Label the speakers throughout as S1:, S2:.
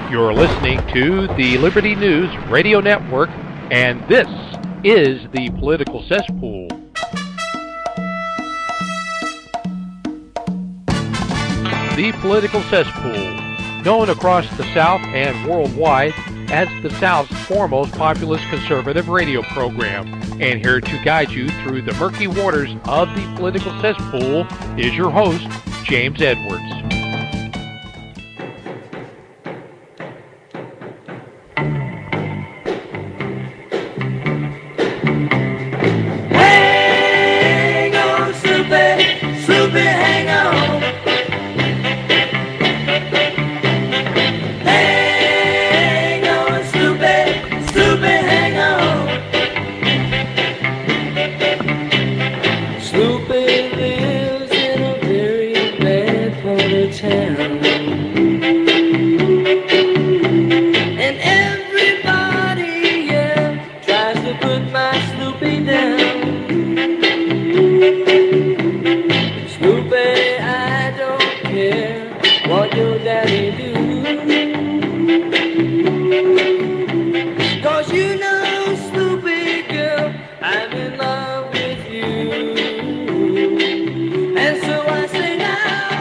S1: You're listening to the Liberty News Radio Network, and this is the Political Cesspool. The Political Cesspool, known across the South and worldwide as the South's foremost populist conservative radio program. And here to guide you through the murky waters of the political cesspool is your host, James Edwards.
S2: Hang on, Sloopy, Sloopy, hang on. Hang on, Sloopy, Sloopy, hang on. Sloopy lives in a very bad part of town, and everybody, yeah, tries to put my Sloopy down. Sloopy, I don't care what your daddy do, 'cause you know, Sloopy girl, I'm in love with you. And so I say now,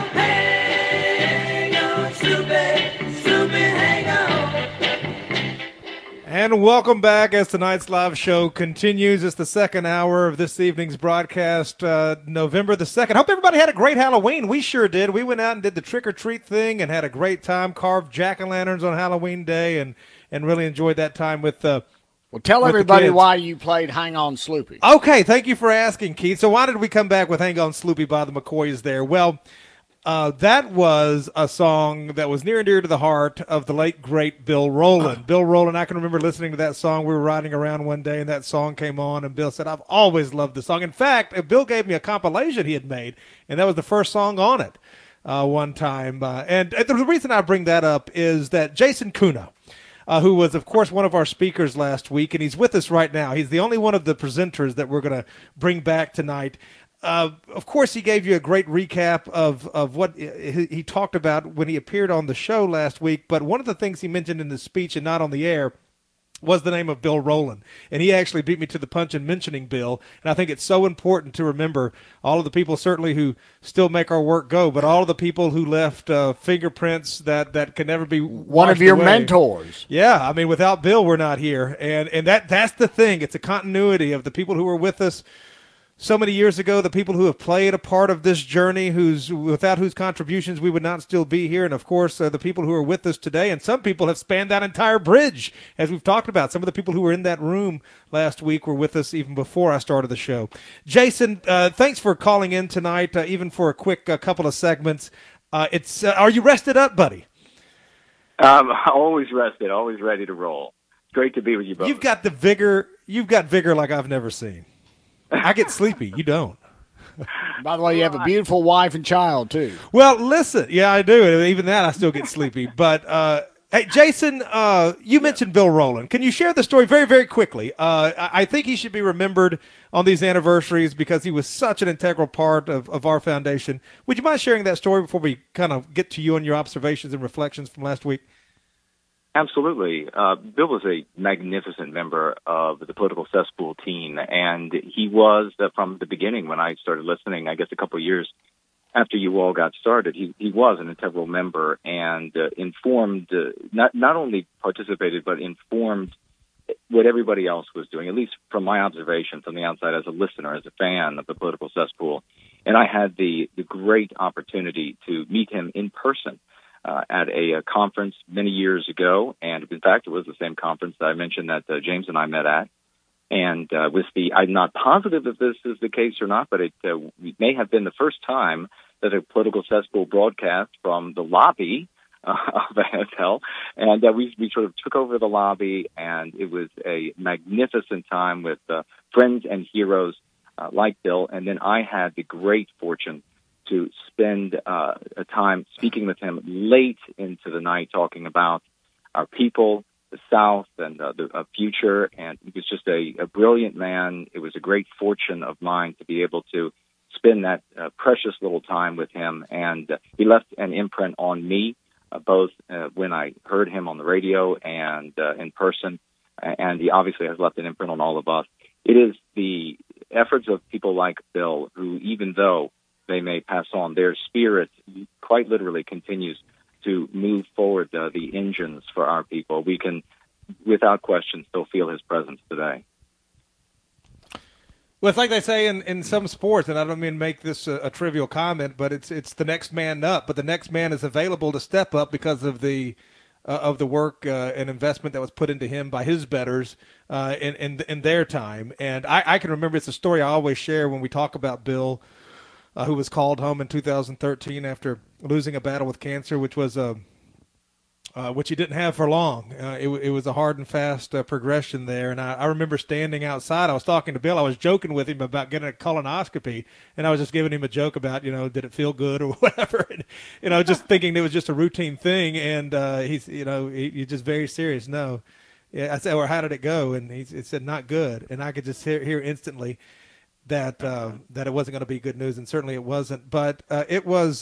S2: hang on, Sloopy, Sloopy, hang on.
S3: And welcome back as tonight's live show continues. It's the second hour of this evening's broadcast, November the 2nd. Hope everybody had a great Halloween. We sure did. We went out and did the trick-or-treat thing and had a great time, carved jack-o'-lanterns on Halloween Day, and really enjoyed that time with
S4: Well, tell
S3: with the
S4: everybody
S3: kids.
S4: why you played Hang On Sloopy.
S3: Okay, thank you for asking, Keith. So why did we come back with Hang On Sloopy by the McCoys there? Well, that was a song that was near and dear to the heart of the late, great Bill Rowland. Bill Rowland, I can remember listening to that song. We were riding around one day, and that song came on, and Bill said, I've always loved this song. In fact, Bill gave me a compilation he had made, and that was the first song on it one time. And the reason I bring that up is that Jason Kuna, who was, of course, one of our speakers last week, and he's with us right now. He's the only one of the presenters that we're going to bring back tonight. Of course, he gave you a great recap of what he talked about when he appeared on the show last week, but one of the things he mentioned in his speech and not on the air was the name of Bill Rowland. And he actually beat me to the punch in mentioning Bill. And I think it's so important to remember all of the people certainly who still make our work go, but all of the people who left fingerprints that can never be
S4: One of
S3: washed
S4: your
S3: away.
S4: mentors.
S3: Yeah, I mean, without Bill, we're not here. And that's the thing. It's a continuity of the people who were with us so many years ago, the people who have played a part of this journey, without whose contributions we would not still be here, and of course the people who are with us today. And some people have spanned that entire bridge, as we've talked about. Some of the people who were in that room last week were with us even before I started the show. Jason, thanks for calling in tonight, even for a quick couple of segments. Are you rested up, buddy?
S5: Always rested, always ready to roll. Great to be with you both.
S3: You've got the vigor. You've got vigor like I've never seen. I get sleepy. You don't.
S4: By the way, you have a beautiful wife and child, too.
S3: Well, listen. Yeah, I do. Even that, I still get sleepy. But, hey, Jason, you mentioned Bill Rowland. Can you share the story very, very quickly? I think he should be remembered on these anniversaries because he was such an integral part of our foundation. Would you mind sharing that story before we kind of get to you and your observations and reflections from last week?
S5: Absolutely. Bill was a magnificent member of the political cesspool team, and he was from the beginning when I started listening, I guess a couple of years after you all got started. He was an integral member and informed, not only participated, but informed what everybody else was doing, at least from my observation from the outside as a listener, as a fan of the political cesspool. And I had the great opportunity to meet him in person at a conference many years ago, and in fact, it was the same conference that I mentioned that James and I met at. And I'm not positive if this is the case or not, but it may have been the first time that a political cesspool broadcast from the lobby of the hotel, and we sort of took over the lobby, and it was a magnificent time with friends and heroes like Bill. And then I had the great fortune to spend a time speaking with him late into the night, talking about our people, the South, and the future. And he was just a brilliant man. It was a great fortune of mine to be able to spend that precious little time with him. And he left an imprint on me both when I heard him on the radio and in person, and he obviously has left an imprint on all of us. It is the efforts of people like Bill who, even though they may pass on, their spirit quite literally continues to move forward the engines for our people. We can, without question, still feel his presence today.
S3: Well, it's like they say in some sports, and I don't mean to make this a trivial comment, but it's the next man up. But the next man is available to step up because of the work and investment that was put into him by his betters in their time. And I can remember, it's a story I always share when we talk about Bill, who was called home in 2013 after losing a battle with cancer, which was which he didn't have for long. It was a hard and fast progression there. And I remember standing outside. I was talking to Bill. I was joking with him about getting a colonoscopy, and I was just giving him a joke about, did it feel good or whatever, and, just thinking it was just a routine thing. And he's just very serious. No. Yeah, I said, well, how did it go? And he said, not good. And I could just hear instantly that it wasn't going to be good news, and certainly it wasn't. But it was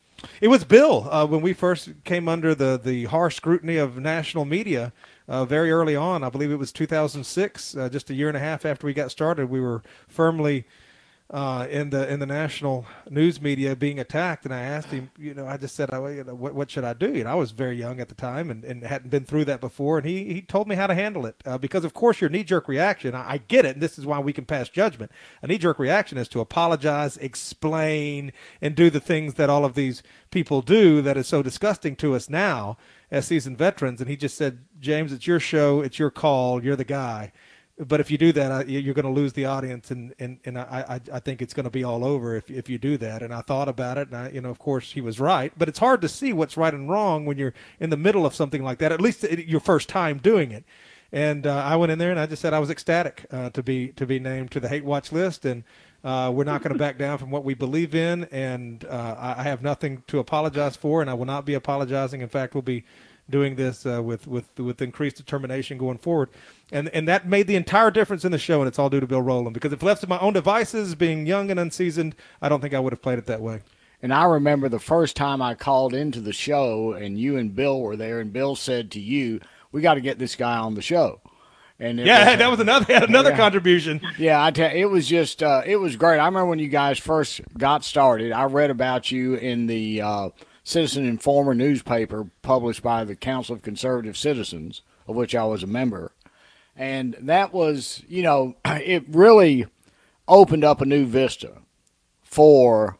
S3: Bill when we first came under the harsh scrutiny of national media very early on. I believe it was 2006, just a year and a half after we got started. We were firmly in the national news media being attacked, and I asked him, I just said, what should I do? I was very young at the time and hadn't been through that before, and he told me how to handle it, because of course your knee-jerk reaction, I get it, and this is why we can pass judgment. A knee-jerk reaction is to apologize, explain, and do the things that all of these people do that is so disgusting to us now as seasoned veterans. And he just said, James, it's your show, it's your call, you're the guy. But if you do that, you're going to lose the audience, and I think it's going to be all over if you do that. And I thought about it, and of course, he was right. But it's hard to see what's right and wrong when you're in the middle of something like that, at least your first time doing it. And I went in there and I just said I was ecstatic to be named to the Hate Watch list, and we're not going to back down from what we believe in. And I have nothing to apologize for, and I will not be apologizing. In fact, we'll be doing this with increased determination going forward. And that made the entire difference in the show, and it's all due to Bill Rowland, because if left to my own devices, being young and unseasoned, I don't think I would have played it that way.
S4: And I remember the first time I called into the show, and you and Bill were there, and Bill said to you, we got to get this guy on the show. And
S3: that was another contribution.
S4: Yeah, it was just it was great. I remember when you guys first got started, I read about you in the Citizen Informer newspaper published by the Council of Conservative Citizens, of which I was a member. And that was, it really opened up a new vista for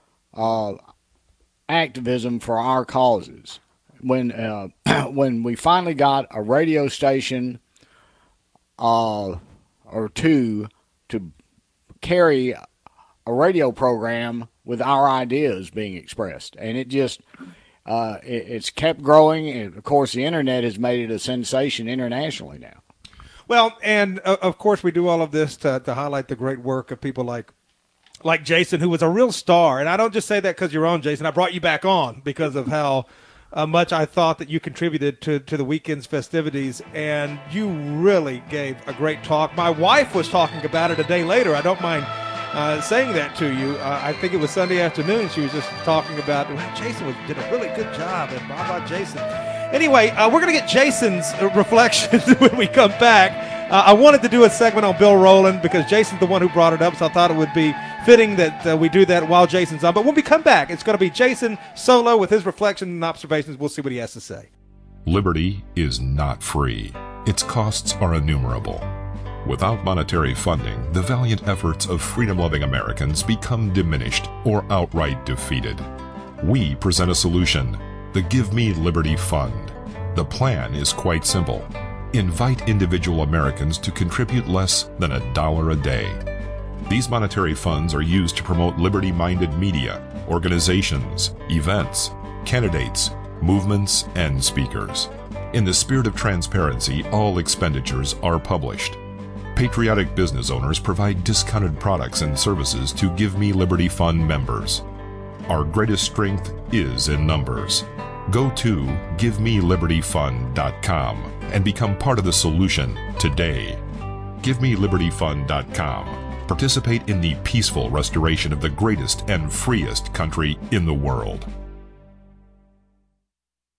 S4: activism for our causes. When we finally got a radio station or two to carry a radio program with our ideas being expressed, and it just it's kept growing, and of course the internet has made it a sensation internationally now.
S3: Well, and of course we do all of this to highlight the great work of people like Jason, who was a real star. And I don't just say that because you're on, Jason. I brought you back on because of how much I thought that you contributed to the weekend's festivities, and you really gave a great talk. My wife was talking about it a day later. I don't mind saying that to you. I think it was Sunday afternoon. She was just talking about, Jason did a really good job, and blah, blah, Jason. Anyway, we're going to get Jason's reflections when we come back. I wanted to do a segment on Bill Rowland because Jason's the one who brought it up, so I thought it would be fitting that we do that while Jason's on. But when we come back, it's going to be Jason solo with his reflections and observations. We'll see what he has to say.
S6: Liberty is not free. Its costs are innumerable. Without monetary funding, the valiant efforts of freedom-loving Americans become diminished or outright defeated. We present a solution, the Give Me Liberty Fund. The plan is quite simple. Invite individual Americans to contribute less than $1 a day. These monetary funds are used to promote liberty-minded media, organizations, events, candidates, movements, and speakers. In the spirit of transparency, all expenditures are published. Patriotic business owners provide discounted products and services to Give Me Liberty Fund members. Our greatest strength is in numbers. Go to GiveMeLibertyFund.com and become part of the solution today. GiveMeLibertyFund.com. Participate in the peaceful restoration of the greatest and freest country in the world.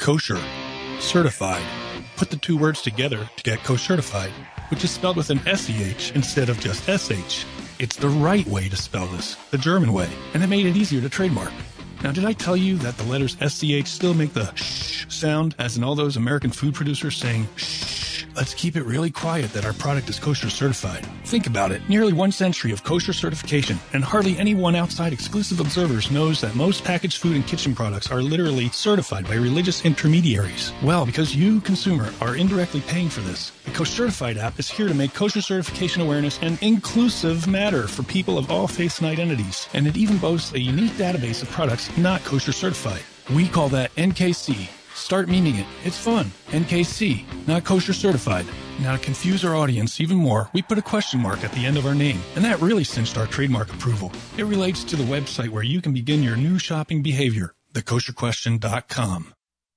S7: kosher, certified. Put the two words together to get kosher-certified, which is spelled with an SEH instead of just SH. It's the right way to spell this, the German way, and it made it easier to trademark. Now, did I tell you that the letters SCH still make the shh sound, as in all those American food producers saying shh? Let's keep it really quiet that our product is kosher certified. Think about it. Nearly 1 century of kosher certification, and hardly anyone outside exclusive observers knows that most packaged food and kitchen products are literally certified by religious intermediaries. Well, because you, consumer, are indirectly paying for this, the Kosher Certified app is here to make kosher certification awareness an inclusive matter for people of all faiths and identities. And it even boasts a unique database of products not kosher certified. We call that NKC. Start memeing it. It's fun. NKC, not kosher certified. Now, to confuse our audience even more, we put a question mark at the end of our name, and that really cinched our trademark approval. It relates to the website where you can begin your new shopping behavior, thekosherquestion.com.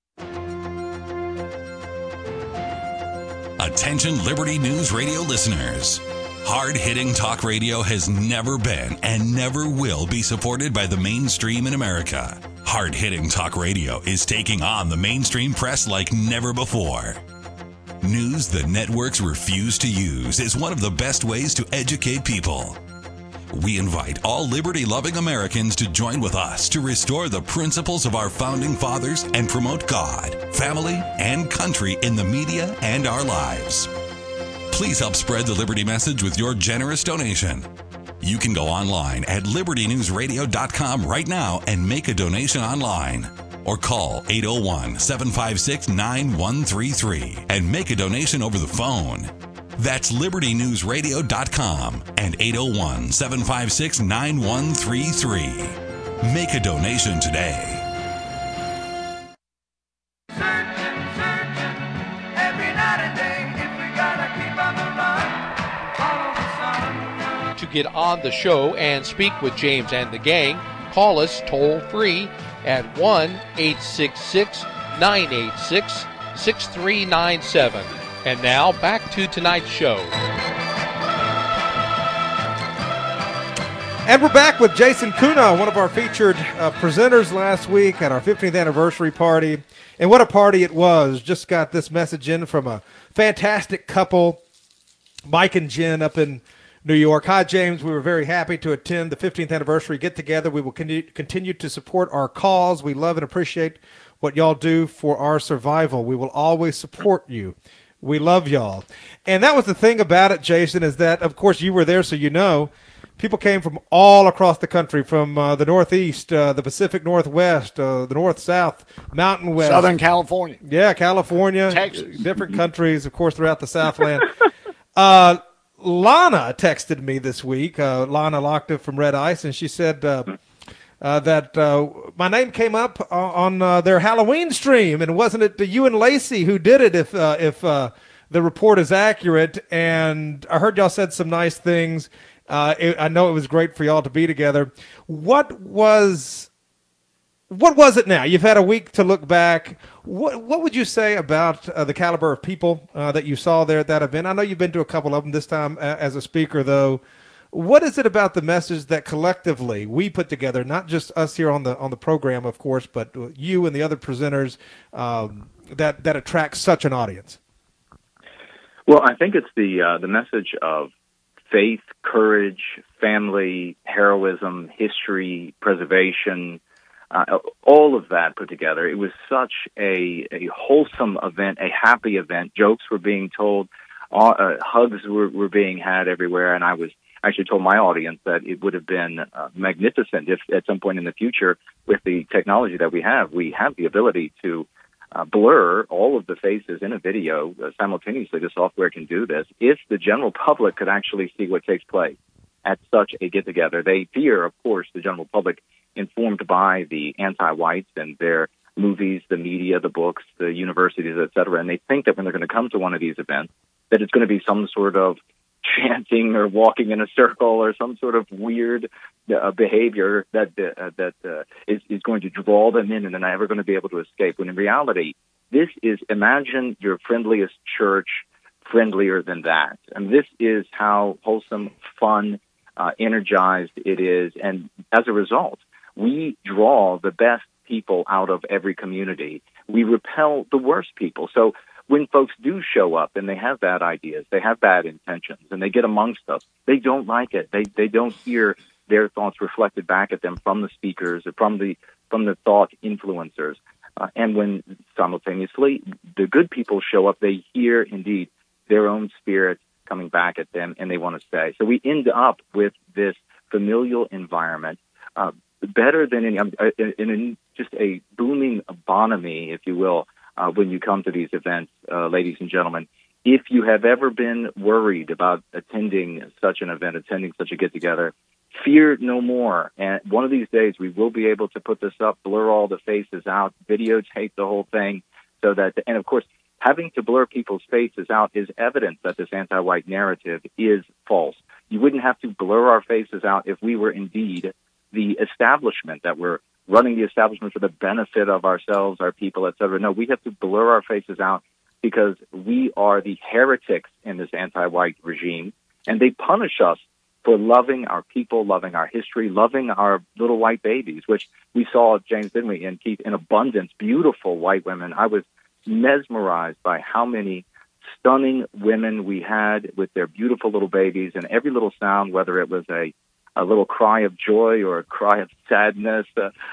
S8: Attention Liberty News Radio listeners. Hard-hitting talk radio has never been and never will be supported by the mainstream in America. Hard-hitting talk radio is taking on the mainstream press like never before. News the networks refuse to use is one of the best ways to educate people. We invite all liberty-loving Americans to join with us to restore the principles of our founding fathers and promote God, family, and country in the media and our lives. Please help spread the Liberty message with your generous donation. You can go online at libertynewsradio.com right now and make a donation online. Or call 801-756-9133 and make a donation over the phone. That's libertynewsradio.com and 801-756-9133. Make a donation today.
S1: To get on the show and speak with James and the gang, call us toll free at 1-866-986-6397. And now back to tonight's show.
S3: And we're back with Jason Kuna, one of our featured presenters last week at our 15th anniversary party. And what a party it was. Just got this message in from a fantastic couple, Mike and Jen up in New York. Hi, James. We were very happy to attend the 15th anniversary get-together. We will continue to support our cause. We love and appreciate what y'all do for our survival. We will always support you. We love y'all. And that was the thing about it, Jason, is that, of course, you were there, so you know, people came from all across the country, from the Northeast, the Pacific Northwest, the North-South, Mountain West.
S4: Southern California.
S3: Yeah, California.
S4: Texas.
S3: Different countries, of course, throughout the Southland. Lana texted me this week, Lana Lockton from Red Ice, and she said that my name came up on their Halloween stream, and wasn't it you and Lacey who did it if the report is accurate? And I heard y'all said some nice things. I know it was great for y'all to be together. What was it now? You've had a week to look back. What would you say about the caliber of people that you saw there at that event? I know you've been to a couple of them this time as a speaker, though. What is it about the message that collectively we put together, not just us here on the program, of course, but you and the other presenters, that attracts such an audience?
S5: Well, I think it's the message of faith, courage, family, heroism, history, preservation, all of that put together. It was such a wholesome event, a happy event. Jokes were being told, hugs were being had everywhere, and I was actually told my audience that it would have been magnificent if at some point in the future, with the technology that we have the ability to blur all of the faces in a video simultaneously. The software can do this. If the general public could actually see what takes place at such a get-together, they fear, of course, the general public, informed by the anti-whites and their movies, the media, the books, the universities, et cetera, and they think that when they're going to come to one of these events, that it's going to be some sort of chanting or walking in a circle or some sort of weird behavior that is going to draw them in and they're never going to be able to escape. When in reality, this is, imagine your friendliest church friendlier than that. And this is how wholesome, fun, energized it is. And as a result, we draw the best people out of every community. we repel the worst people. So when folks do show up and they have bad ideas, they have bad intentions, and they get amongst us, they don't like it. They don't hear their thoughts reflected back at them from the speakers or from the thought influencers. And when simultaneously the good people show up, they hear indeed their own spirit coming back at them, and they want to stay. So we end up with this familial environment, better than any, in just a booming economy, if you will, when you come to these events, ladies and gentlemen. If you have ever been worried about attending such an event, attending such a get-together, fear no more. And one of these days, we will be able to put this up, blur all the faces out, videotape the whole thing, so that, and of course, having to blur people's faces out is evidence that this anti-white narrative is false. You wouldn't have to blur our faces out if we were indeed the establishment, that we're running the establishment for the benefit of ourselves, our people, et cetera. No, we have to blur our faces out because we are the heretics in this anti-white regime, and they punish us for loving our people, loving our history, loving our little white babies, which we saw, James, didn't we, and Keith, in abundance, beautiful white women. I was mesmerized by how many stunning women we had with their beautiful little babies, and every little sound, whether it was a little cry of joy or a cry of sadness,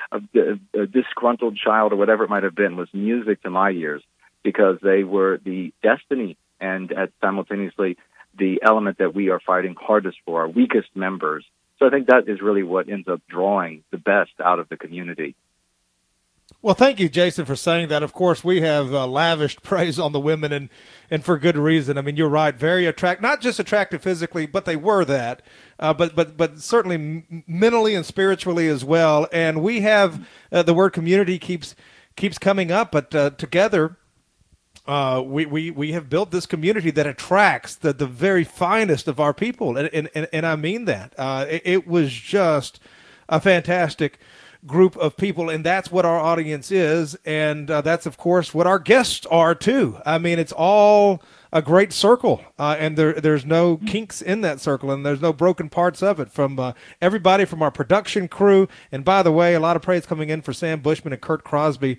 S5: a disgruntled child or whatever it might have been, was music to my ears, because they were the destiny and simultaneously the element that we are fighting hardest for, our weakest members. So I think that is really what ends up drawing the best out of the community.
S3: Well, thank you, Jason, for saying that. Of course, we have lavished praise on the women, and for good reason. I mean, you're right, very attractive, not just attractive physically, but they were that, but certainly mentally and spiritually as well. And we have the word community keeps coming up, but together we have built this community that attracts the very finest of our people, and I mean that. It was just a fantastic group of people, and that's what our audience is, and that's, of course, what our guests are, too. I mean, it's all a great circle, and there's no kinks in that circle, and there's no broken parts of it, from everybody from our production crew. And by the way, a lot of praise coming in for Sam Bushman and Kurt Crosby.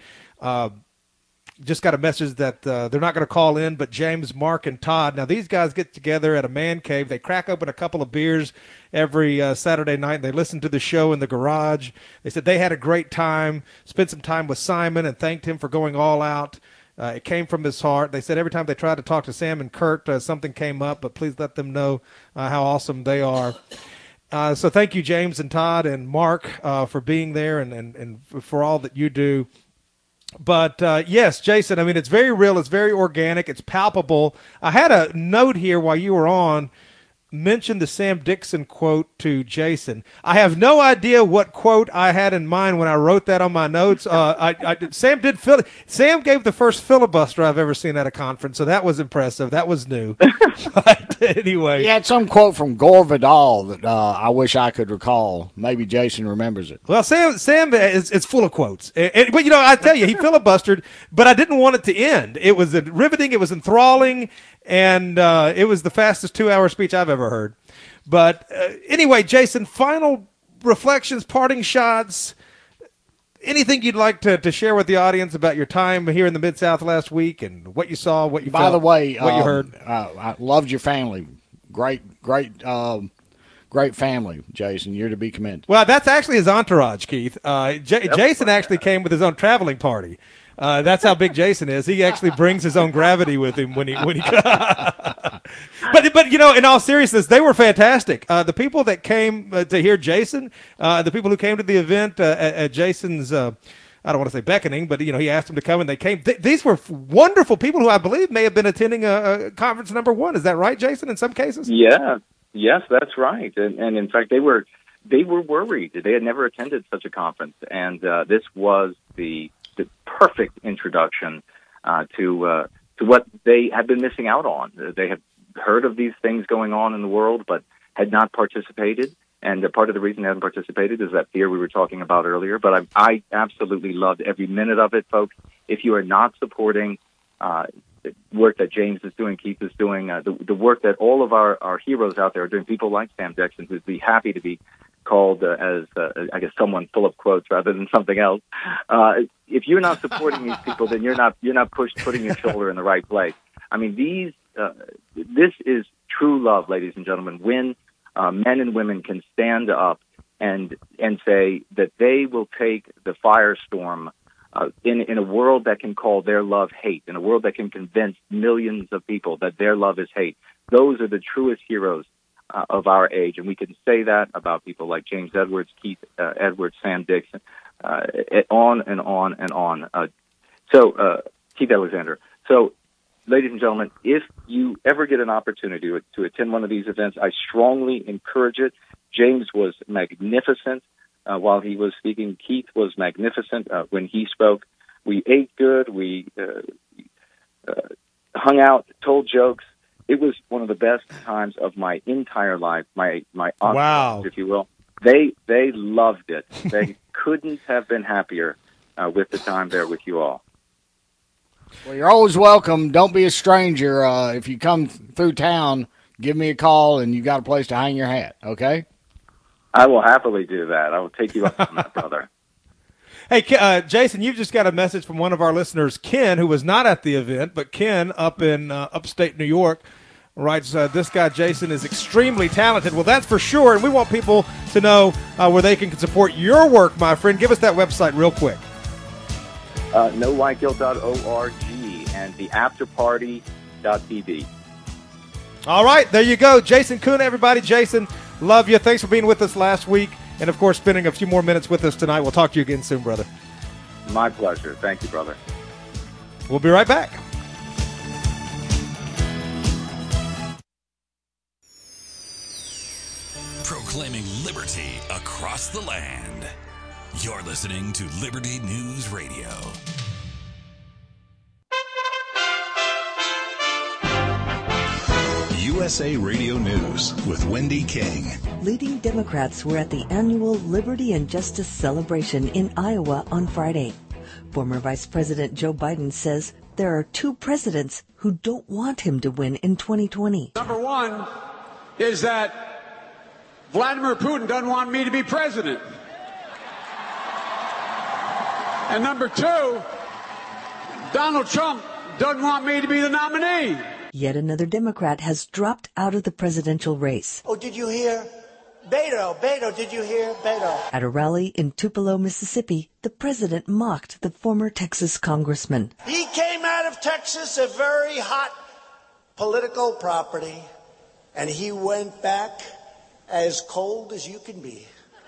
S3: Just got a message that they're not going to call in, but James, Mark, and Todd. Now, these guys get together at a man cave. They crack open a couple of beers every Saturday night, and they listen to the show in the garage. They said they had a great time, spent some time with Simon, and thanked him for going all out. It came from his heart. They said every time they tried to talk to Sam and Kurt, something came up, but please let them know how awesome they are. So thank you, James and Todd and Mark, for being there and for all that you do. But, yes, Jason, I mean, it's very real. It's very organic. It's palpable. I had a note here while you were on, mention the Sam Dixon quote to Jason. I have no idea what quote I had in mind when I wrote that on my notes. Sam gave the first filibuster I've ever seen at a conference, so that was impressive. That was new. But anyway.
S4: He had some quote from Gore Vidal that I wish I could recall. Maybe Jason remembers it.
S3: Well, Sam is full of quotes. But, I tell you, he filibustered, but I didn't want it to end. It was riveting. It was enthralling. And it was the fastest 2-hour speech I've ever heard. But anyway, Jason, final reflections, parting shots, anything you'd like to share with the audience about your time here in the Mid-South last week and what you saw, what you felt,
S4: by the way,
S3: what you heard?
S4: I loved your family. Great family, Jason. You're to be commended.
S3: Well, that's actually his entourage, Keith. Jason actually came with his own traveling party. That's how big Jason is. He actually brings his own gravity with him when he. But in all seriousness, they were fantastic. The people that came to hear Jason, the people who came to the event at Jason's, I don't want to say beckoning, but he asked them to come and they came. These were wonderful people who I believe may have been attending a conference number one. Is that right, Jason? In some cases.
S5: Yeah. Yes, that's right. And in fact, they were worried. They had never attended such a conference, and this was the perfect introduction to what they had been missing out on. They had heard of these things going on in the world, but had not participated. And part of the reason they hadn't participated is that fear we were talking about earlier. But I absolutely loved every minute of it, folks. If you are not supporting the work that James is doing, Keith is doing, the work that all of our heroes out there are doing, people like Sam Dixon, who'd be happy to be called as I guess someone full of quotes rather than something else. If you're not supporting these people, then you're not putting your shoulder in the right place. I mean, this is true love, ladies and gentlemen. When men and women can stand up and say that they will take the firestorm in a world that can call their love hate, in a world that can convince millions of people that their love is hate. Those are the truest heroes of our age, and we can say that about people like James Edwards, Keith Edwards, Sam Dixon, on and on and on. Keith Alexander. So, ladies and gentlemen, if you ever get an opportunity to attend one of these events, I strongly encourage it. James was magnificent while he was speaking. Keith was magnificent when he spoke. We ate good. We hung out, told jokes. It was one of the best times of my entire life, my entourage, if you will. They loved it. They couldn't have been happier with the time there with you all.
S4: Well, you're always welcome. Don't be a stranger. If you come through town, give me a call, and you got a place to hang your hat, okay?
S5: I will happily do that. I will take you up on that, brother.
S3: Hey, Jason, you've just got a message from one of our listeners, Ken, who was not at the event, but Ken up in upstate New York writes, this guy, Jason, is extremely talented. Well, that's for sure, and we want people to know where they can support your work, my friend. Give us that website real quick.
S5: NoWhiteGuilt.org and the afterparty.tv.
S3: All right, there you go. Jason Kuna, everybody. Jason, love you. Thanks for being with us last week. And, of course, spending a few more minutes with us tonight. We'll talk to you again soon, brother.
S5: My pleasure. Thank you, brother.
S3: We'll be right back.
S8: Proclaiming liberty across the land. You're listening to Liberty News Radio.
S9: USA Radio News with Wendy King.
S10: Leading Democrats were at the annual Liberty and Justice celebration in Iowa on Friday. Former Vice President Joe Biden says there are two presidents who don't want him to win in 2020.
S11: Number one is that Vladimir Putin doesn't want me to be president. And number two, Donald Trump doesn't want me to be the nominee.
S10: Yet another Democrat has dropped out of the presidential race.
S12: Oh, did you hear? Beto, did you hear? Beto.
S10: At a rally in Tupelo, Mississippi, the president mocked the former Texas congressman.
S12: He came out of Texas, a very hot political property, and he went back as cold as you can be.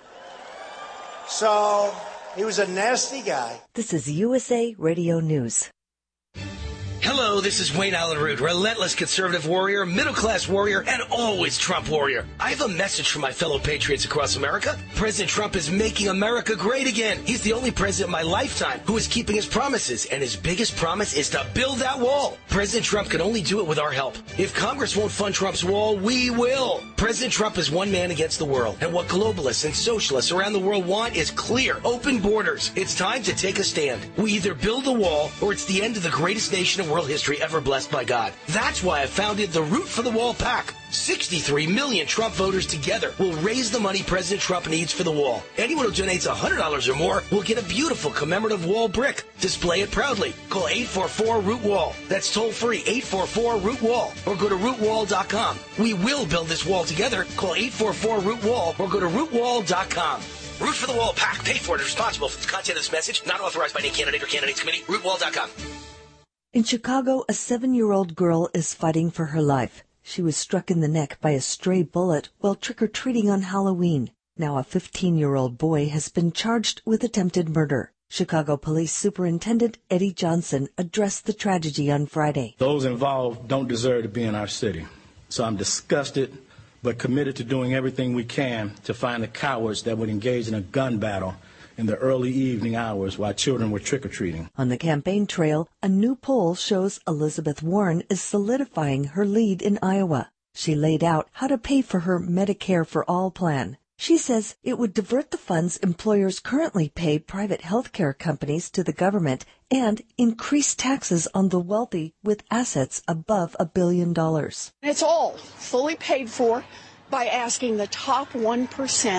S12: So he was a nasty guy.
S10: This is USA Radio News.
S13: Hello, this is Wayne Allen Root, relentless conservative warrior, middle-class warrior, and always Trump warrior. I have a message for my fellow patriots across America. President Trump is making America great again. He's the only president in my lifetime who is keeping his promises, and his biggest promise is to build that wall. President Trump can only do it with our help. If Congress won't fund Trump's wall, we will. President Trump is one man against the world, and what globalists and socialists around the world want is clear, open borders. It's time to take a stand. We either build the wall, or it's the end of the greatest nation in world history ever blessed by God. That's why I founded the Root for the Wall PAC. 63 million Trump voters together will raise the money President Trump needs for the wall. Anyone who donates $100 or more will get a beautiful commemorative wall brick. Display it proudly. Call 844-ROOT-WALL. That's toll free, 844-ROOT-WALL. Or go to rootwall.com. We will build this wall together. Call 844-ROOT-WALL or go to rootwall.com. Root for the Wall PAC. Paid for and responsible for the content of this message. Not authorized by any candidate or candidates committee. Rootwall.com.
S10: In Chicago, a 7-year-old girl is fighting for her life. She was struck in the neck by a stray bullet while trick-or-treating on Halloween. Now a 15-year-old boy has been charged with attempted murder. Chicago Police Superintendent Eddie Johnson addressed the tragedy on Friday.
S14: Those involved don't deserve to be in our city. So I'm disgusted but committed to doing everything we can to find the cowards that would engage in a gun battle in the early evening hours while children were trick-or-treating.
S10: On the campaign trail, a new poll shows Elizabeth Warren is solidifying her lead in Iowa. She laid out how to pay for her Medicare for All plan. She says it would divert the funds employers currently pay private health care companies to the government and increase taxes on the wealthy with assets above $1 billion.
S15: It's all fully paid for by asking the top 1%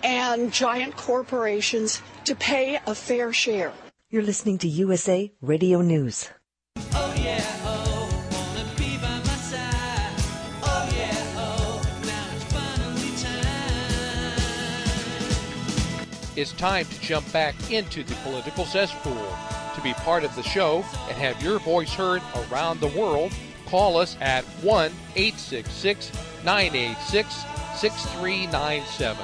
S15: and giant corporations to pay a fair share.
S10: You're listening to USA Radio News.
S2: Oh yeah, oh, wanna be by my side. Oh yeah, oh, now it's finally time.
S1: It's time to jump back into the political cesspool. To be part of the show and have your voice heard around the world, call us at 1-866-986-6397.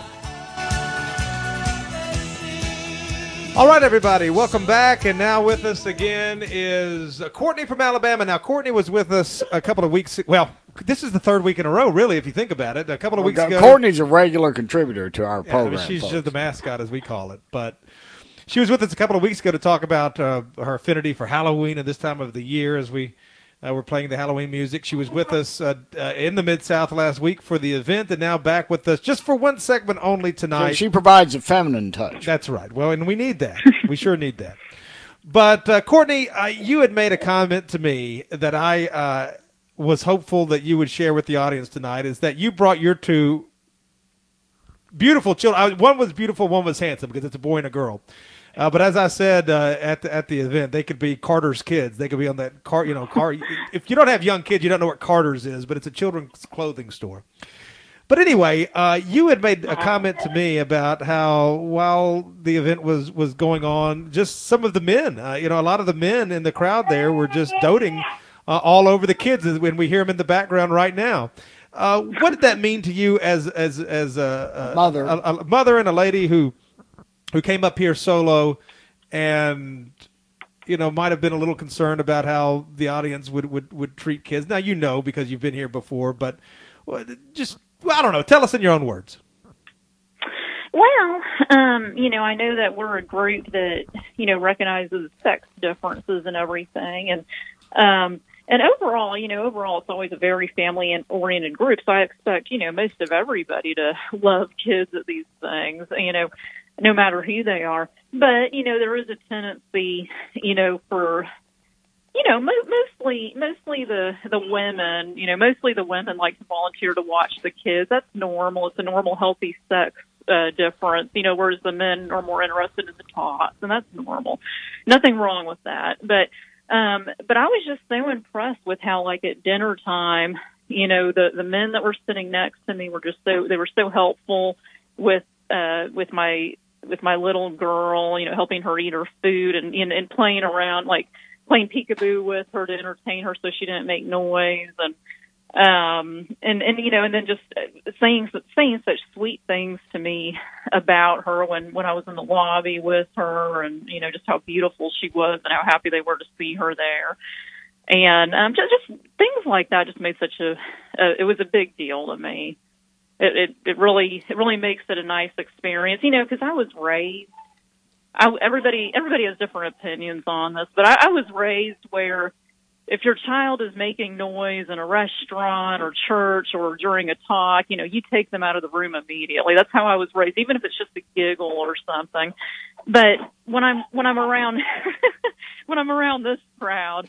S3: All right, everybody, welcome back. And now with us again is Courtney from Alabama. Now, Courtney was with us a couple of weeks. Well, this is the third week in a row, really, if you think about it. A couple of weeks ago.
S4: Courtney's a regular contributor to our program.
S3: I mean, she's
S4: folks.
S3: just the mascot, as we call it. But she was with us a couple of weeks ago to talk about her affinity for Halloween at this time of the year as we were playing the Halloween music. She was with us in the Mid-South last week for the event and now back with us just for one segment only tonight.
S4: So she provides a feminine touch.
S3: That's right. Well, and we need that. We sure need that. But, Courtney, you had made a comment to me that I was hopeful that you would share with the audience tonight, is that you brought your two beautiful children. One was beautiful, one was handsome, because it's a boy and a girl. But as I said at the event, they could be Carter's kids. They could be on that car. If you don't have young kids, you don't know what Carter's is, but it's a children's clothing store. But anyway, you had made a comment to me about how while the event was going on, just some of the men, a lot of the men in the crowd there were just doting all over the kids when we hear them in the background right now. What did that mean to you as a mother and a lady who came up here solo and, might have been a little concerned about how the audience would treat kids? Now, because you've been here before, but I don't know. Tell us in your own words.
S16: Well, I know that we're a group that, recognizes sex differences and everything. And overall, it's always a very family-oriented group. So I expect, most of everybody to love kids at these things, no matter who they are. But, there is a tendency, for, mostly the women, mostly the women like to volunteer to watch the kids. That's normal. It's a normal, healthy sex difference, whereas the men are more interested in the tots, and that's normal. Nothing wrong with that. But I was just so impressed with how, like, at dinner time, the men that were sitting next to me were they were so helpful with my little girl, helping her eat her food and playing around, like playing peekaboo with her to entertain her so she didn't make noise, and then just saying such sweet things to me about her when I was in the lobby with her, and just how beautiful she was and how happy they were to see her there. And just things like that just made it was a big deal to me. It really makes it a nice experience, because I was raised. Everybody has different opinions on this, but I was raised where if your child is making noise in a restaurant or church or during a talk, you take them out of the room immediately. That's how I was raised, even if it's just a giggle or something. But when I'm around when I'm around this crowd,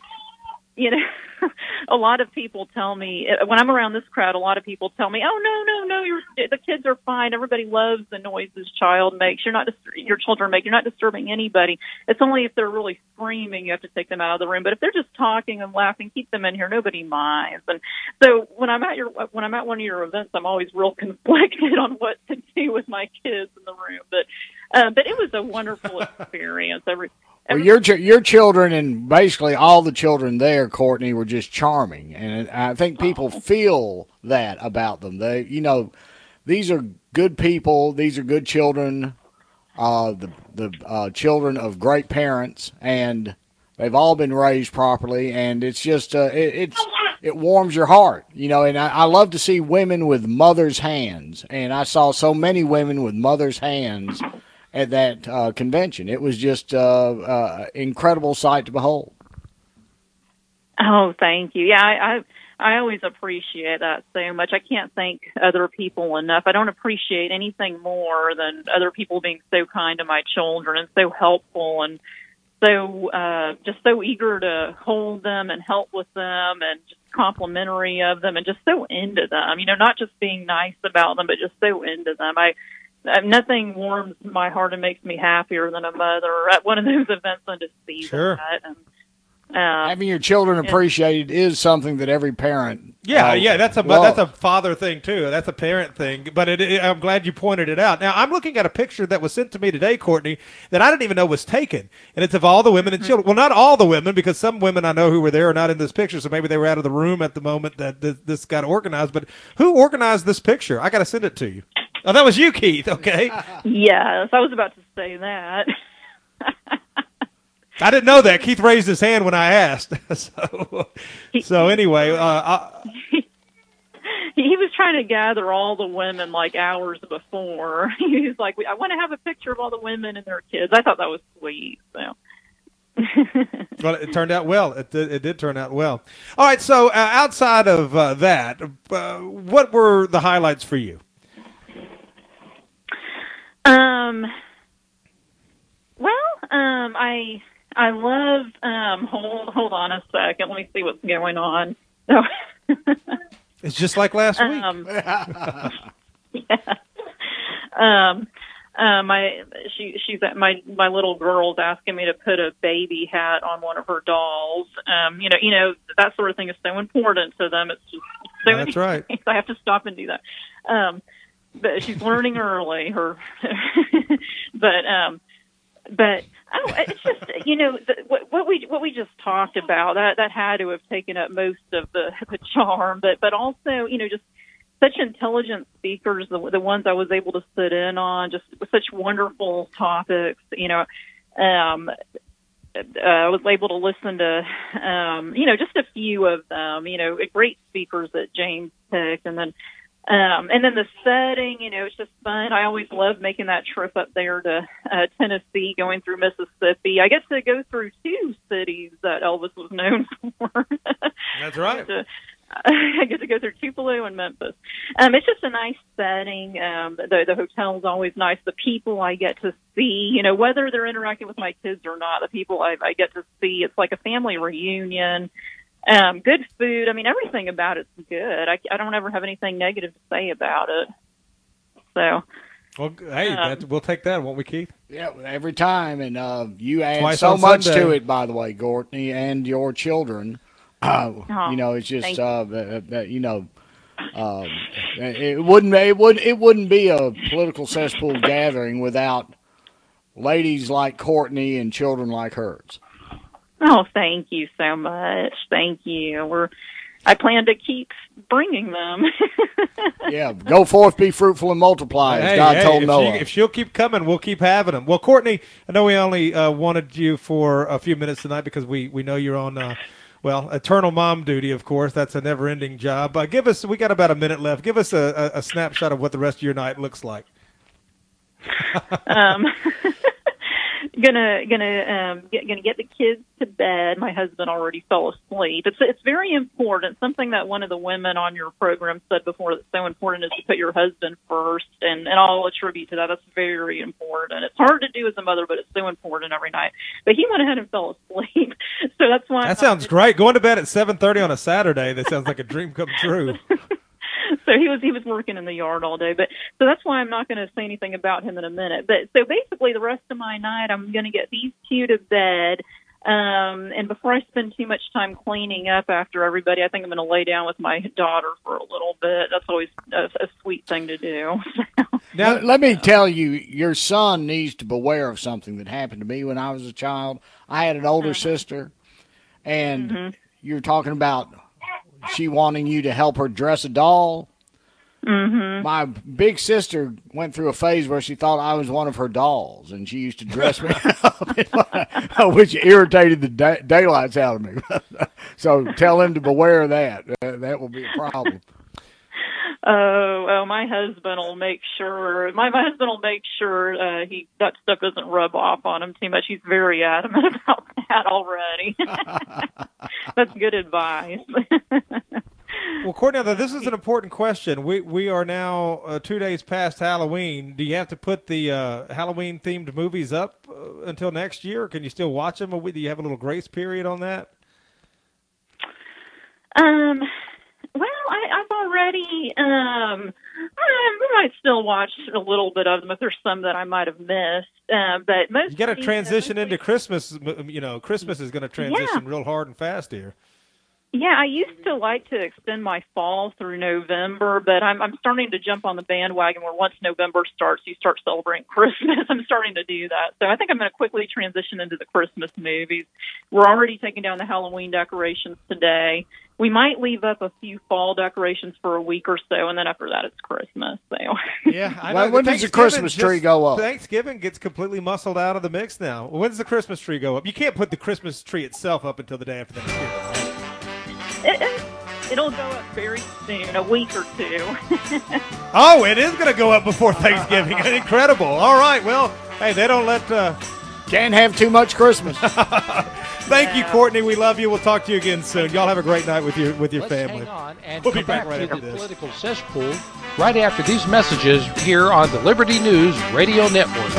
S16: a lot of people tell me, when I'm around this crowd, a lot of people tell me, oh, no, the kids are fine. Everybody loves the noises child makes. Your children make. You're not disturbing anybody. It's only if they're really screaming, you have to take them out of the room. But if they're just talking and laughing, keep them in here. Nobody minds. And so when I'm at one of your events, I'm always real conflicted on what to do with my kids in the room. But it was a wonderful experience.
S4: Well, your children and basically all the children there, Courtney, were just charming, and I think people feel that about them. They, these are good people. These are good children. The children of great parents, and they've all been raised properly. And it's just it warms your heart, And I love to see women with mothers' hands, and I saw so many women with mothers' hands at that convention. It was just incredible sight to behold.
S16: Oh, thank you. Yeah, I always appreciate that so much. I can't thank other people enough. I don't appreciate anything more than other people being so kind to my children and so helpful and so just so eager to hold them and help with them and just complimentary of them and just so into them. Not just being nice about them, but just so into them. nothing warms my heart and makes me happier than a mother at one of those events and to see that. And,
S4: having your children appreciated is something that every parent.
S3: That's a father thing too. That's a parent thing. But I'm glad you pointed it out. Now I'm looking at a picture that was sent to me today, Courtney, that I didn't even know was taken, and it's of all the women and children. Well, not all the women, because some women I know who were there are not in this picture, so maybe they were out of the room at the moment that this got organized. But who organized this picture? I got to send it to you. Oh, that was you, Keith. Okay.
S16: Yes, I was about to say that.
S3: I didn't know that. Keith raised his hand when I asked. So anyway,
S16: he was trying to gather all the women like hours before. He was like, I want to have a picture of all the women and their kids. I thought that was sweet. So.
S3: Well, it turned out well. It did turn out well. All right, so outside of that, what were the highlights for you?
S16: I love, hold on a second. Let me see what's going on.
S3: It's just like last week.
S16: She's at my little girl's asking me to put a baby hat on one of her dolls. You know, that sort of thing is so important to them. It's just so
S3: That's right.
S16: I have to stop and do that. But she's learning early. But it's just, you know, what we just talked about, that had to have taken up most of the charm, but also, you know, just such intelligent speakers, the ones I was able to sit in on, just such wonderful topics, you know. I was able to listen to, you know, just a few of them, you know, great speakers that James picked, and then the setting, you know, it's just fun. I always love making that trip up there to Tennessee, going through Mississippi. I get to go through two cities that Elvis was known for.
S3: That's right.
S16: I get to go through Tupelo and Memphis. It's just a nice setting. The hotel's always nice. The people I get to see, you know, whether they're interacting with my kids or not, the people I get to see, it's like a family reunion. Good food. I mean, everything about it's good. I don't ever have anything negative to say about it. So.
S3: Well, hey, we'll take that, won't we, Keith?
S4: Yeah, every time. And you add
S3: Twice
S4: so
S3: on
S4: much
S3: Sunday.
S4: to it, by the way, Courtney, and your children. You know, it's just you know, it wouldn't be a political cesspool gathering without ladies like Courtney and children like hers.
S16: Oh, thank you so much. Thank you. I plan to keep bringing them.
S4: Yeah, go forth, be fruitful, and multiply, as God told Noah.
S3: If she'll keep coming, we'll keep having them. Well, Courtney, I know we only wanted you for a few minutes tonight because we know you're on, eternal mom duty, of course. That's a never-ending job. We got about a minute left. Give us a snapshot of what the rest of your night looks like.
S16: Gonna get the kids to bed. My husband already fell asleep. It's very important. Something that one of the women on your program said before that's so important is to put your husband first, and I'll attribute to that. That's very important. It's hard to do as a mother, but it's so important every night. But he went ahead and fell asleep, so that's why.
S3: That sounds great. Going to bed at 7:30 on a Saturday. That sounds like a dream come true.
S16: So he was working in the yard all day, so that's why I'm not going to say anything about him in a minute. But so basically, the rest of my night, I'm going to get these two to bed, and before I spend too much time cleaning up after everybody, I think I'm going to lay down with my daughter for a little bit. That's always a sweet thing to do.
S4: Now, let me tell you, your son needs to beware of something that happened to me when I was a child. I had an older sister, and you're talking about she wanting you to help her dress a doll.
S16: Mm-hmm.
S4: My big sister went through a phase where she thought I was one of her dolls, and she used to dress me up, which irritated the daylights out of me. So tell him to beware of that. That will be a problem.
S16: Oh, my husband will make sure. My husband will make sure that stuff doesn't rub off on him too much. He's very adamant about that already. That's good advice.
S3: Well, Courtney, this is an important question. We are now 2 days past Halloween. Do you have to put the Halloween-themed movies up until next year, or can you still watch them? Or do you have a little grace period on that?
S16: Well, I've already. I might still watch a little bit of them if there's some that I might have missed. But most
S3: you got to transition into Christmas. You know, Christmas is going to transition real hard and fast here.
S16: Yeah, I used to like to extend my fall through November, but I'm starting to jump on the bandwagon where once November starts, you start celebrating Christmas. I'm starting to do that. So I think I'm going to quickly transition into the Christmas movies. We're already taking down the Halloween decorations today. We might leave up a few fall decorations for a week or so, and then after that, it's Christmas. So.
S3: Yeah, I know.
S4: When does the Christmas tree go up?
S3: Thanksgiving gets completely muscled out of the mix now. When does the Christmas tree go up? You can't put the Christmas tree itself up until the day after Thanksgiving, right?
S16: It'll go up very soon, a week or two.
S3: Oh, it is going to go up before Thanksgiving. Incredible. All right. Well, hey, they don't let...
S4: Can't have too much Christmas.
S3: Thank you, Courtney. We love you. We'll talk to you again soon. Y'all have a great night with your family.
S1: Hang on and
S3: we'll
S1: come
S3: be back right
S1: to
S3: after
S1: the
S3: this.
S1: political cesspool right after these messages here on the Liberty News Radio Network.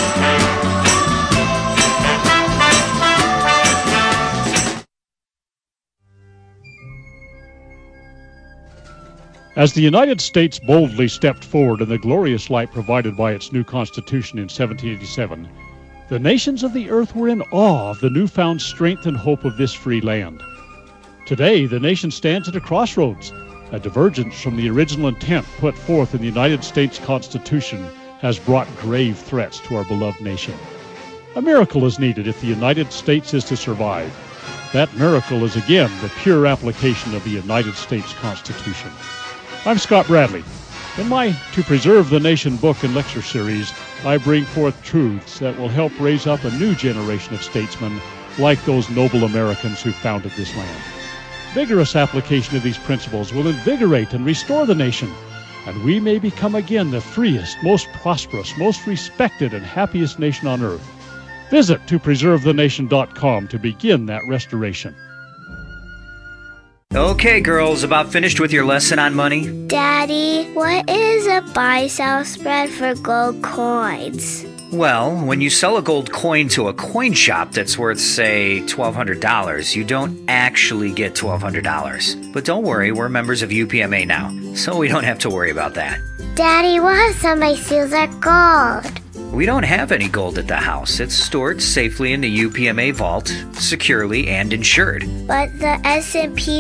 S17: As the United States boldly stepped forward in the glorious light provided by its new Constitution in 1787, the nations of the earth were in awe of the newfound strength and hope of this free land. Today, the nation stands at a crossroads. A divergence from the original intent put forth in the United States Constitution has brought grave threats to our beloved nation. A miracle is needed if the United States is to survive. That miracle is again the pure application of the United States Constitution. I'm Scott Bradley. In my To Preserve the Nation book and lecture series, I bring forth truths that will help raise up a new generation of statesmen like those noble Americans who founded this land. Vigorous application of these principles will invigorate and restore the nation, and we may become again the freest, most prosperous, most respected, and happiest nation on earth. Visit topreservethenation.com to begin that restoration.
S18: Okay, girls, about finished with your lesson on money?
S19: Daddy, what is a buy-sell spread for gold coins?
S18: Well, when you sell a gold coin to a coin shop that's worth, say, $1,200, you don't actually get $1,200. But don't worry, we're members of UPMA now, so we don't have to worry about that.
S19: Daddy, what if somebody steals our gold?
S18: We don't have any gold at the house. It's stored safely in the UPMA vault, securely and insured.
S19: But the S&P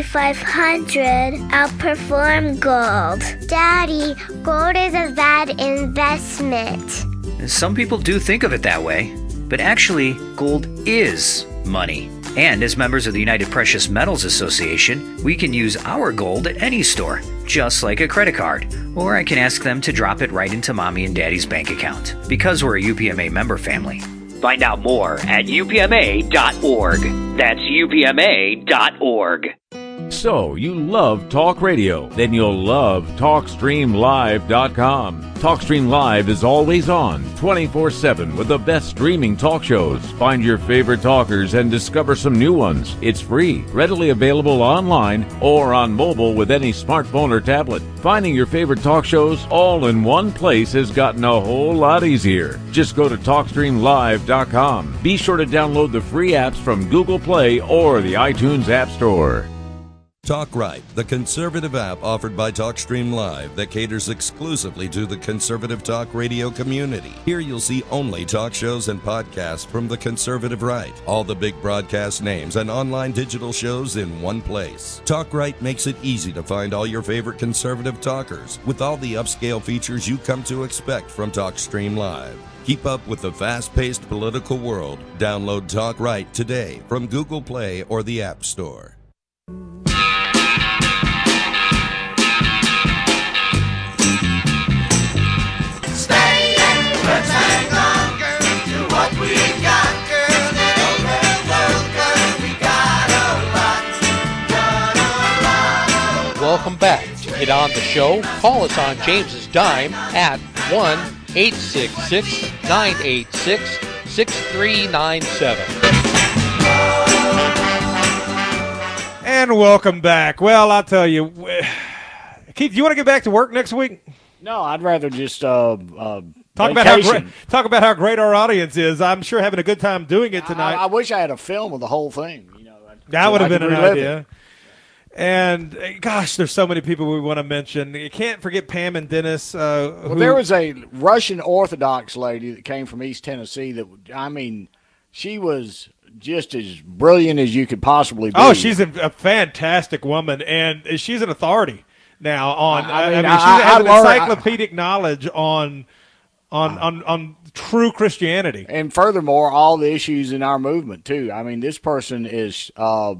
S19: 500 outperformed gold. Daddy, gold is a bad investment.
S18: Some people do think of it that way, but actually, gold is money. And as members of the United Precious Metals Association, we can use our gold at any store, just like a credit card. Or I can ask them to drop it right into Mommy and Daddy's bank account, because we're a UPMA member family. Find out more at upma.org. That's upma.org.
S20: So, you love talk radio? Then you'll love TalkStreamLive.com. TalkStream Live is always on, 24/7, with the best streaming talk shows. Find your favorite talkers and discover some new ones. It's free, readily available online or on mobile with any smartphone or tablet. Finding your favorite talk shows all in one place has gotten a whole lot easier. Just go to TalkStreamLive.com. Be sure to download the free apps from Google Play or the iTunes App Store.
S21: Talk Right, the conservative app offered by TalkStream Live that caters exclusively to the conservative talk radio community. Here you'll see only talk shows and podcasts from the conservative right. All the big broadcast names and online digital shows in one place. Talk Right makes it easy to find all your favorite conservative talkers with all the upscale features you come to expect from TalkStream Live. Keep up with the fast-paced political world. Download Talk Right today from Google Play or the App Store.
S2: Let's hang on, girl, to what we got, girl. That ain't the world, 'cause we got a lot.
S1: Welcome back. To get on the show, call us on James's dime at 1-866-986-6397.
S3: And welcome back. Well, I'll tell you, Keith, you want to get back to work next week?
S4: No, I'd rather just
S3: Talk about how great our audience is. I'm sure having a good time doing it tonight.
S4: I wish I had a film of the whole thing.
S3: That would have been an idea. And gosh, there's so many people we want to mention. You can't forget Pam and Dennis.
S4: Well, there was a Russian Orthodox lady that came from East Tennessee that, I mean, she was just as brilliant as you could possibly be.
S3: Oh, she's a fantastic woman, and she's an authority now on. I mean, she has an encyclopedic knowledge on true Christianity,
S4: and furthermore, all the issues in our movement too. I mean, this person is,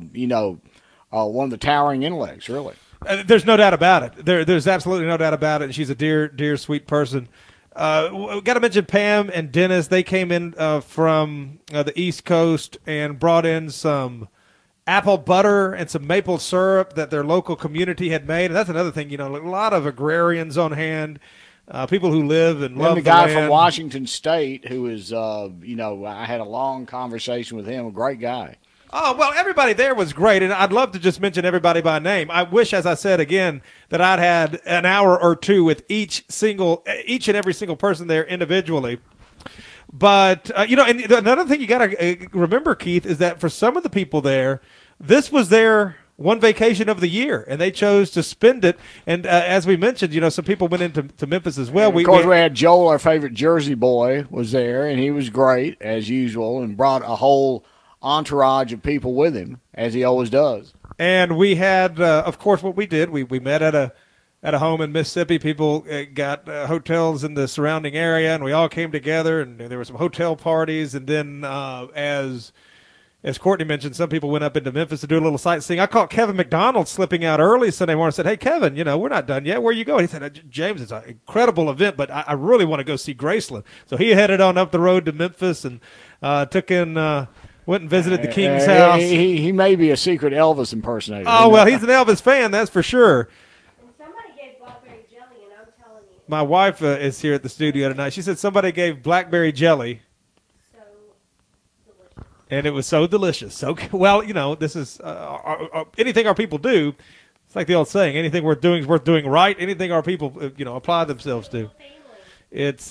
S4: one of the towering intellects, really.
S3: There's no doubt about it. There's absolutely no doubt about it. And she's a dear, dear, sweet person. Got to mention Pam and Dennis. They came in from the East Coast and brought in some apple butter and some maple syrup that their local community had made. And that's another thing, a lot of agrarians on hand, people who live and love
S4: the guy
S3: land.
S4: from Washington State who is, I had a long conversation with him, a great guy.
S3: Oh, well, everybody there was great, and I'd love to just mention everybody by name. I wish, as I said again, that I'd had an hour or two with each and every single person there individually. But, and another thing you got to remember, Keith, is that for some of the people there, this was their one vacation of the year, and they chose to spend it. And as we mentioned, some people went into Memphis as well.
S4: Of course, we had Joel, our favorite Jersey boy, was there, and he was great, as usual, and brought a whole entourage of people with him, as he always does.
S3: And we had, of course, what we did. We met at a home in Mississippi. People got hotels in the surrounding area, and we all came together. And there were some hotel parties. And then, as Courtney mentioned, some people went up into Memphis to do a little sightseeing. I caught Kevin McDonald slipping out early Sunday morning. I said, "Hey, Kevin, we're not done yet. Where are you going?" He said, "James, it's an incredible event, but I really want to go see Graceland." So he headed on up the road to Memphis and took in. Went and visited the King's house.
S4: He may be a secret Elvis impersonator.
S3: Oh, well, he's an Elvis fan, that's for sure.
S6: And somebody gave blackberry jelly, and I'm telling you.
S3: My wife is here at the studio tonight. She said somebody gave blackberry jelly.
S6: So delicious.
S3: And it was so delicious. So, well, this is anything our people do. It's like the old saying, anything worth doing is worth doing right. Anything our people, apply themselves to. It's...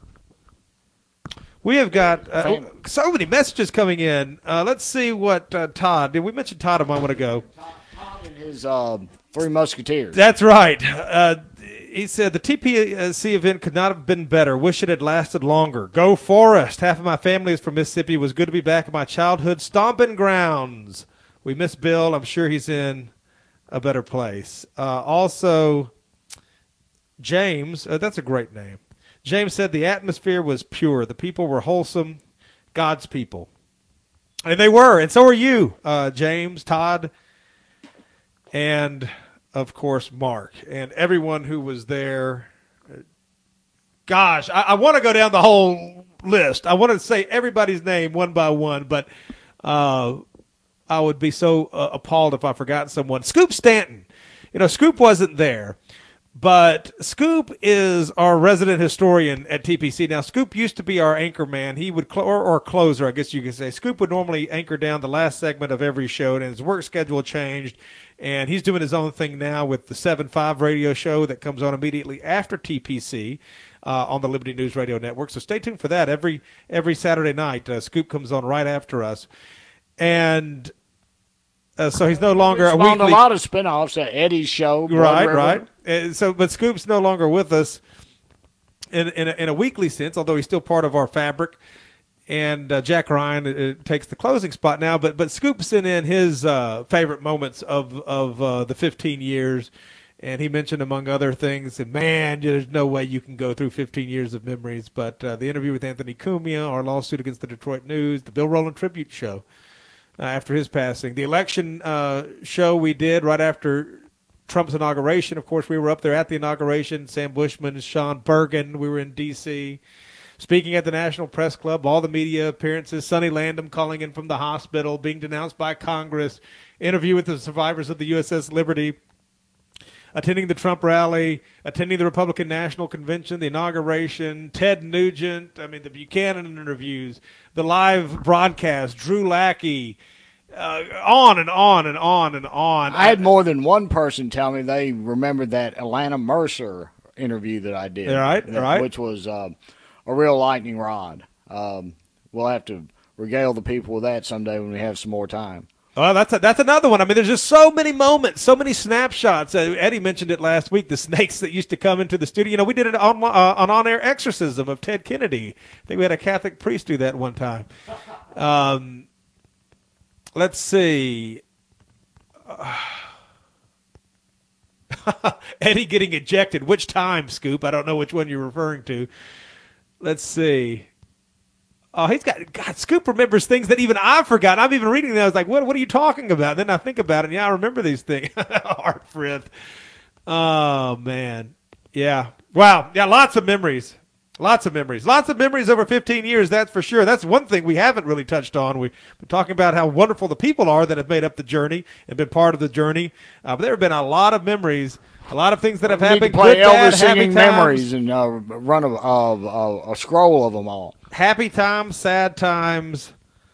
S3: We have got so many messages coming in. Let's see what Todd did. We mention Todd a moment ago.
S4: Todd and his Three Musketeers.
S3: That's right. He said the TPC event could not have been better. Wish it had lasted longer. Go Forest. Half of my family is from Mississippi. It was good to be back in my childhood stomping grounds. We miss Bill. I'm sure he's in a better place. Also, James. That's a great name. James said the atmosphere was pure. The people were wholesome, God's people. And they were, and so are you, James, Todd, and, of course, Mark, and everyone who was there. Gosh, I want to go down the whole list. I want to say everybody's name one by one, but I would be so appalled if I forgot someone. Scoop Stanton. Scoop wasn't there. But Scoop is our resident historian at TPC. Now, Scoop used to be our anchor man. He would, or closer, I guess you could say. Scoop would normally anchor down the last segment of every show, and his work schedule changed. And he's doing his own thing now with the 7-5 radio show that comes on immediately after TPC on the Liberty News Radio Network. So stay tuned for that. Every Saturday night, Scoop comes on right after us. And... so he's no longer a weekly.
S4: A lot of spinoffs at Eddie's show.
S3: Right. But Scoop's no longer with us in a weekly sense, although he's still part of our fabric. And Jack Ryan takes the closing spot now. But Scoop sent in his favorite moments of the 15 years, and he mentioned, among other things, and man, there's no way you can go through 15 years of memories. But the interview with Anthony Cumia, our lawsuit against the Detroit News, the Bill Rowland tribute show. After his passing. The election show we did right after Trump's inauguration. Of course, we were up there at the inauguration. Sam Bushman, Sean Bergen. We were in D.C. speaking at the National Press Club. All the media appearances. Sonny Landham calling in from the hospital, being denounced by Congress. Interview with the survivors of the USS Liberty. Attending the Trump rally. Attending the Republican National Convention. The inauguration. Ted Nugent. The Buchanan interviews. The live broadcast. Drew Lackey. On and on and on and on.
S4: I had more than one person tell me they remembered that Atlanta Mercer interview that I did.
S3: Right.
S4: Which was a real lightning rod. We'll have to regale the people with that someday when we have some more time.
S3: Well, that's another one. I mean, there's just so many moments, so many snapshots. Eddie mentioned it last week, the snakes that used to come into the studio. You know, we did it on-air exorcism of Ted Kennedy. I think we had a Catholic priest do that one time. Let's see. Eddie getting ejected. Which time, Scoop? I don't know which one you're referring to. Let's see. Oh, God, Scoop remembers things that even I've forgotten. I'm even reading them. I was like, what are you talking about? And then I think about it, and yeah, I remember these things. Art Frith. Oh, man. Yeah. Wow. Yeah, lots of memories. Lots of memories. Lots of memories over 15 years, that's for sure. That's one thing we haven't really touched on. We've been talking about how wonderful the people are that have made up the journey and been part of the journey. But there have been a lot of memories, a lot of things that have happened.
S4: We need to play
S3: good,
S4: Elvis
S3: bad,
S4: singing
S3: happy
S4: memories and run a scroll of them all.
S3: Happy times, sad times,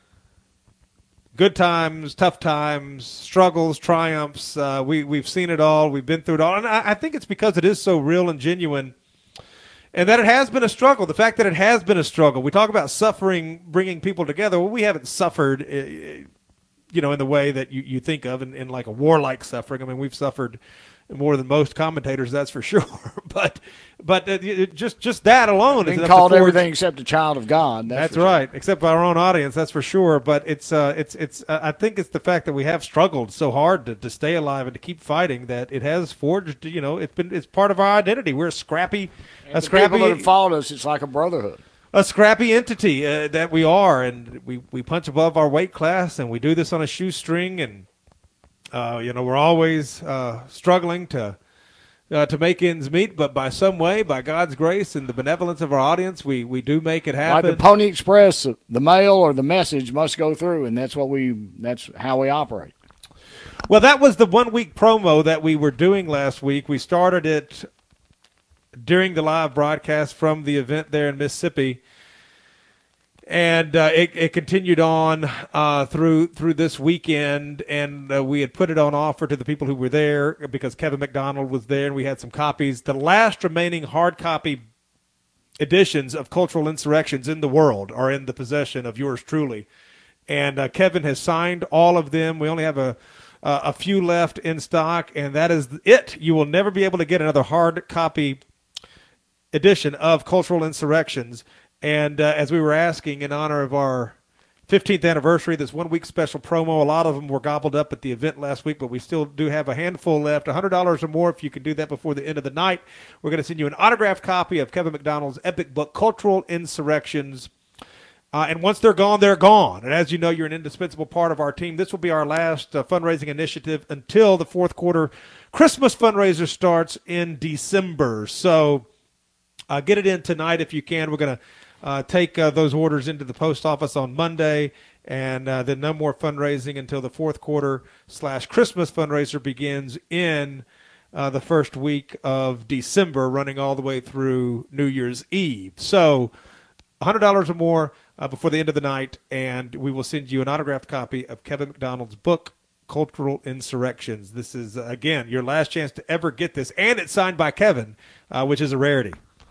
S3: good times, tough times, struggles, triumphs. We've seen it all. We've been through it all. And I think it's because it is so real and genuine. And that it has been a struggle. The fact that it has been a struggle. We talk about suffering, bringing people together. Well, we haven't suffered, in the way that you think of in like a warlike suffering. I mean, we've suffered more than most commentators, that's for sure. But just that alone is enough
S4: called
S3: to forge
S4: everything except a child of God.
S3: That's right, except by our own audience, that's for sure. But it's I think it's the fact that we have struggled so hard to stay alive and to keep fighting that it has forged. It's part of our identity. We're a scrappy
S4: people that have followed us. It's like a brotherhood.
S3: A scrappy entity that we are, and we punch above our weight class, and we do this on a shoestring, and we're always struggling to make ends meet, but by some way, by God's grace and the benevolence of our audience, we do make it happen.
S4: Like the Pony Express, the mail or the message must go through, and that's how we operate.
S3: Well, that was the 1 week promo that we were doing last week. We started it during the live broadcast from the event there in Mississippi. And it continued on through this weekend, and we had put it on offer to the people who were there because Kevin McDonald was there, and we had some copies. The last remaining hard copy editions of Cultural Insurrections in the world are in the possession of yours truly. And Kevin has signed all of them. We only have a few left in stock, and that is it. You will never be able to get another hard copy edition of Cultural Insurrections. And as we were asking in honor of our 15th anniversary, this 1 week special promo, a lot of them were gobbled up at the event last week, but we still do have a handful left, $100 or more if you can do that before the end of the night. We're going to send you an autographed copy of Kevin McDonald's epic book, Cultural Insurrections. And once they're gone, they're gone. And as you know, you're an indispensable part of our team. This will be our last fundraising initiative until the fourth quarter Christmas fundraiser starts in December. So get it in tonight if you can. We're going to take those orders into the post office on Monday, and then no more fundraising until the fourth quarter / Christmas fundraiser begins in the first week of December, running all the way through New Year's Eve. So $100 or more before the end of the night, and we will send you an autographed copy of Kevin McDonald's book, Cultural Insurrections. This is, again, your last chance to ever get this, and it's signed by Kevin, which is a rarity.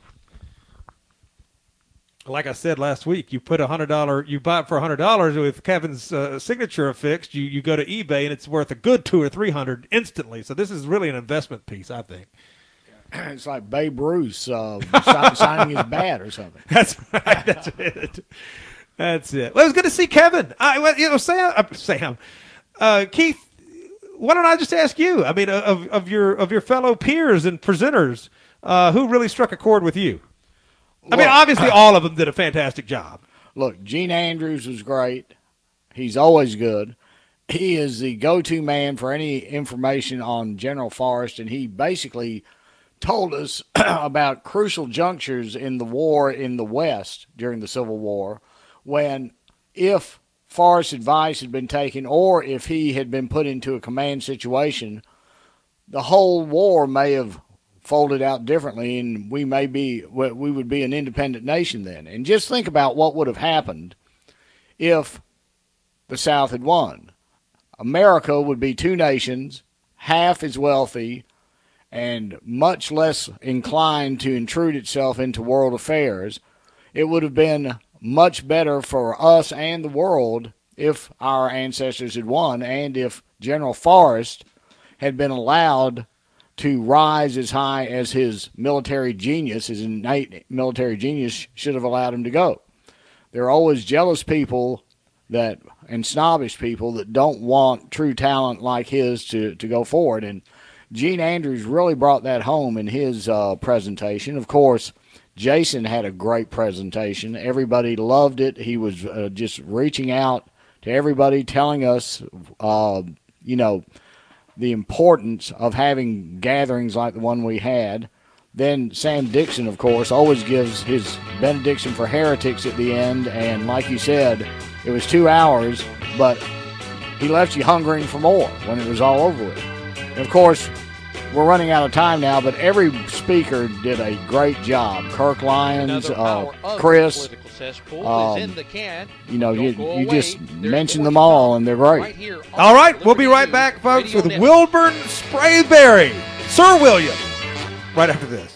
S3: Like I said last week, you put $100, you buy it for $100 with Kevin's signature affixed. You go to eBay and it's worth a good $200 or $300 instantly. So this is really an investment piece, I think.
S4: It's like Babe Ruth signing his bat or something.
S3: That's right. That's it. That's it. Well, it was good to see Kevin. Sam, Keith. Why don't I just ask you? I mean, of your fellow peers and presenters, who really struck a chord with you? I mean, obviously, all of them did a fantastic job.
S4: Look, Gene Andrews was great. He's always good. He is the go-to man for any information on General Forrest, and he basically told us about crucial junctures in the war in the West during the Civil War when, if Forrest's advice had been taken or if he had been put into a command situation, the whole war may have folded out differently, and we would be an independent nation then. And just think about what would have happened if the South had won. America would be two nations, half as wealthy, and much less inclined to intrude itself into world affairs. It would have been much better for us and the world if our ancestors had won and if General Forrest had been allowed to rise as high as his military genius, his innate military genius should have allowed him to go. There are always jealous people and snobbish people that don't want true talent like his to go forward. And Gene Andrews really brought that home in his presentation. Of course, Jason had a great presentation. Everybody loved it. He was just reaching out to everybody, telling us, the importance of having gatherings like the one we had. Then Sam Dixon, of course, always gives his benediction for heretics at the end. And like you said, it was 2 hours, but he left you hungering for more when it was all over with. And of course, we're running out of time now, but every speaker did a great job. Kirk Lyons, Chris, you just mentioned them all, and they're great.
S3: All right, we'll be right back, folks, with Wilburn Sprayberry, Sir William, right after this.